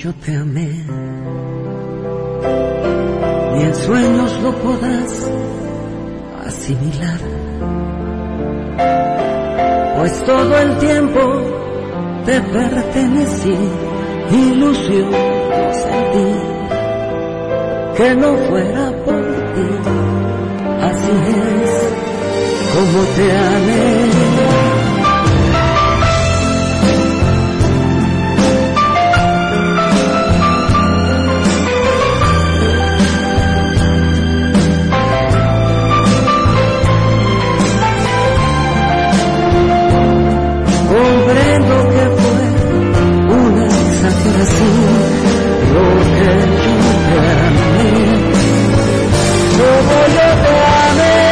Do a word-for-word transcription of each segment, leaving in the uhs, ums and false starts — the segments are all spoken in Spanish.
yo te amé. Ni en sueños lo podrás asimilar, pues todo el tiempo te pertenecí, ilusión sentí que no fuera por ti. Así es como te amé. Comprendo que fue una exageración lo que yo te amé, como yo te amé.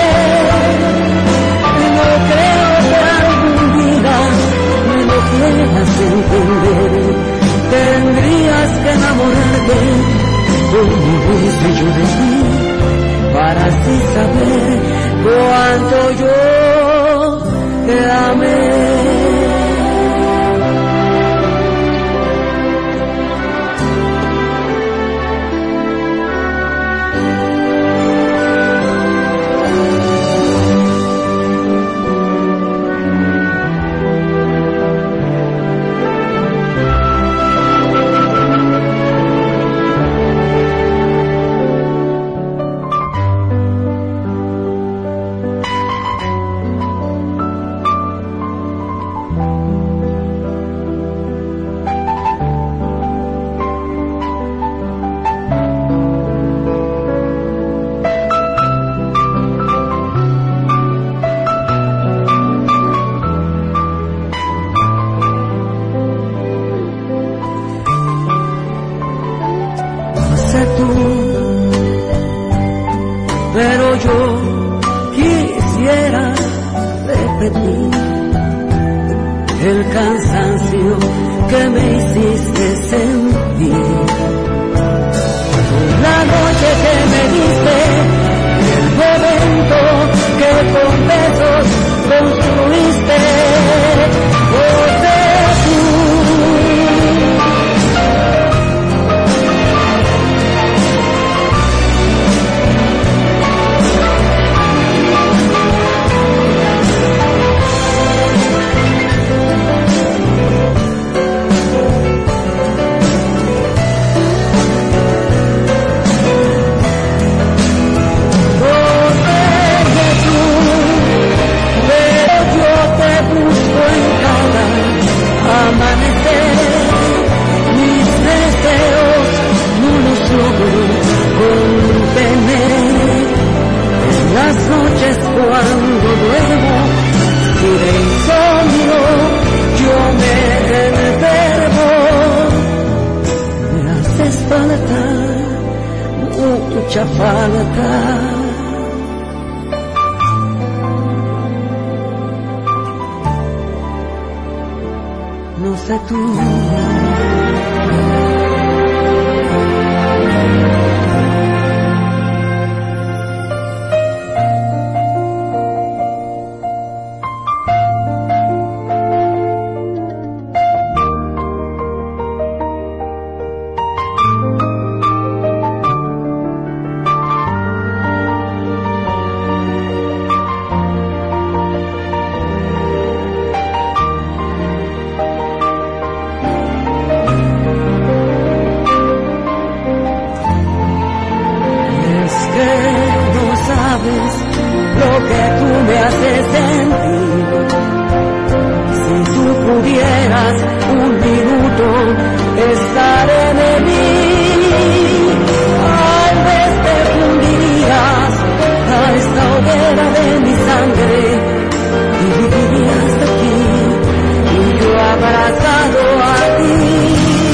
No creo que algún día me lo quieras entender. Tendrías que enamorarte como hice yo de ti, para así saber cuánto yo te amé. Pero yo quisiera repetir el cansancio que me hiciste sentir. La noche que me diste, el momento que con besos construiste, porque tú cuando duermo y de insomnio yo me enfermo. Me haces falta, mucha falta. No sé tú. Lo que tú me haces sentir. Si tú pudieras un minuto estar en mí, tal vez te fundirías a esta hoguera de mi sangre y vivirías de aquí y yo abrazado a ti.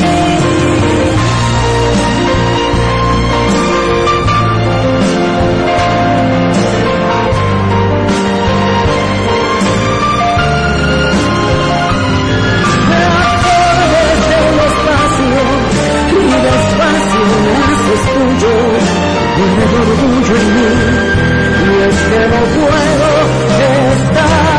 Tuyo, tiene orgullo en mí, y es que no puedo estar.